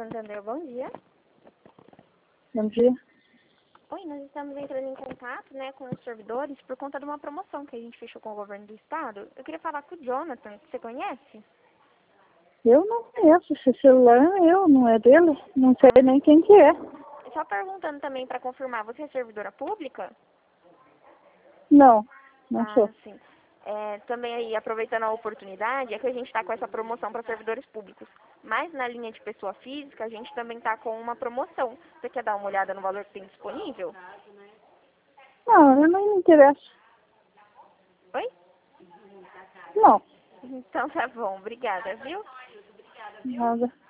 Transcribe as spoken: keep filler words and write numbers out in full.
Santander, bom dia. Bom dia. Oi, nós estamos entrando em contato, né, com os servidores por conta de uma promoção que a gente fechou com o governo do estado. Eu queria falar com o Jonathan, que você conhece? Eu não conheço esse celular, é meu, não é dele. Não sei Ah, nem quem que é. só perguntando também para confirmar, você é servidora pública? Não, não Ah, sou. sim. É, também aí, aproveitando a oportunidade, é que a gente está com essa promoção para servidores públicos. Mas na linha de pessoa física, a gente também está com uma promoção. Você quer dar uma olhada no valor que tem disponível? Não, eu não me interesso. Oi? Não, Então tá bom, obrigada, viu? nada.